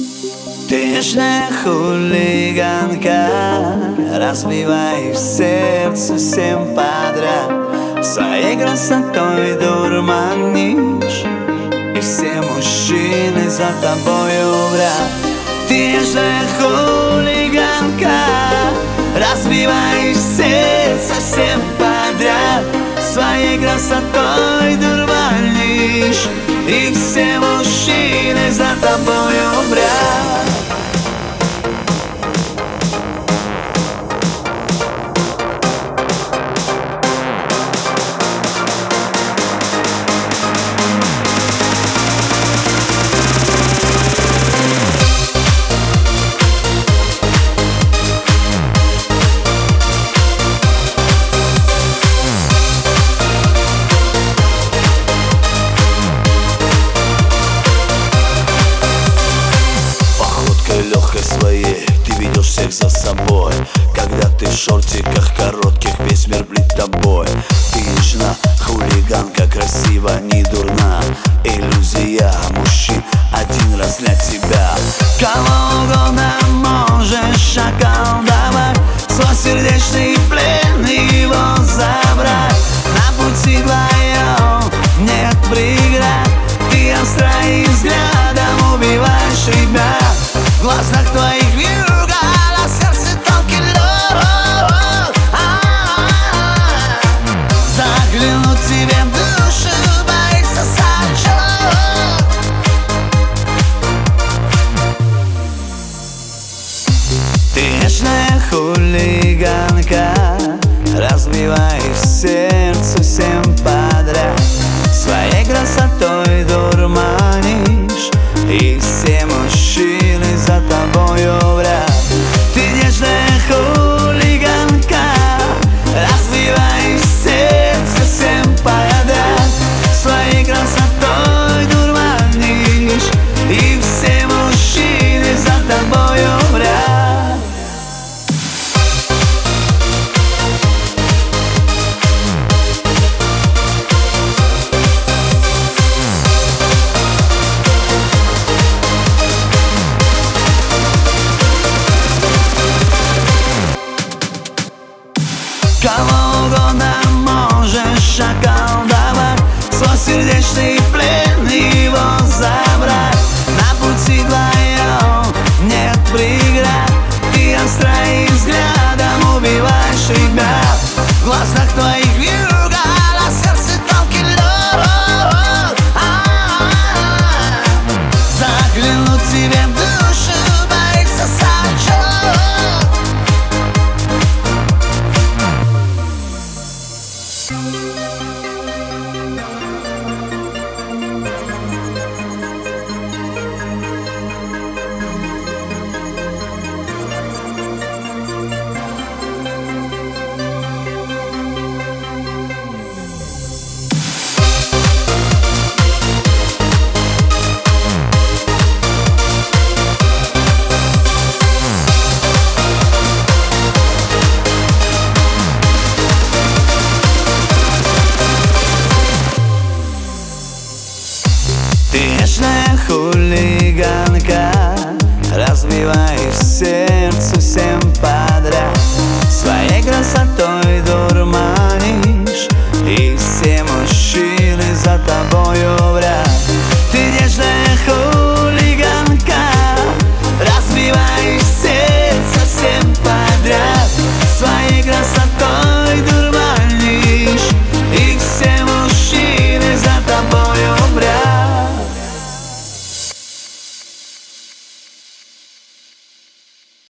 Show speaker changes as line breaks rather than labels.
Ты нежная хулиганка, разбиваешь сердце всем подряд, своей красотой дурманишь, и все мужчины за тобою врат. Ты нежная хулиганка, разбиваешь сердце всем подряд, своей красотой дурманишь, и все мужчины за тобою врат.
Своей ты ведешь всех за собой, когда ты в шортиках коротких, весь мир блит тобой. Ты нежна, хулиганка, красива, не дурна. Иллюзия мужчин один раз для тебя.
Кого угодно можешь околдовать, свой сердечный плен его забрать. На пути твоем нет преград, ты остра и взглядом убиваешь ребят. В глазах твоих вьюга, на сердце тонкий лед. Заглянуть тебе в душу боится сачок. Ты нежная хулиганка, разбиваешь сердце всем подряд, своей красотой дурманишь, и все мужчины за тобою врат. Ты нежная хулиганка, разбиваешь сердце всем подряд, своей красотой дурманишь, и все мужчины за тобою врат. Кого угодно можешь околдовать, свой сердечный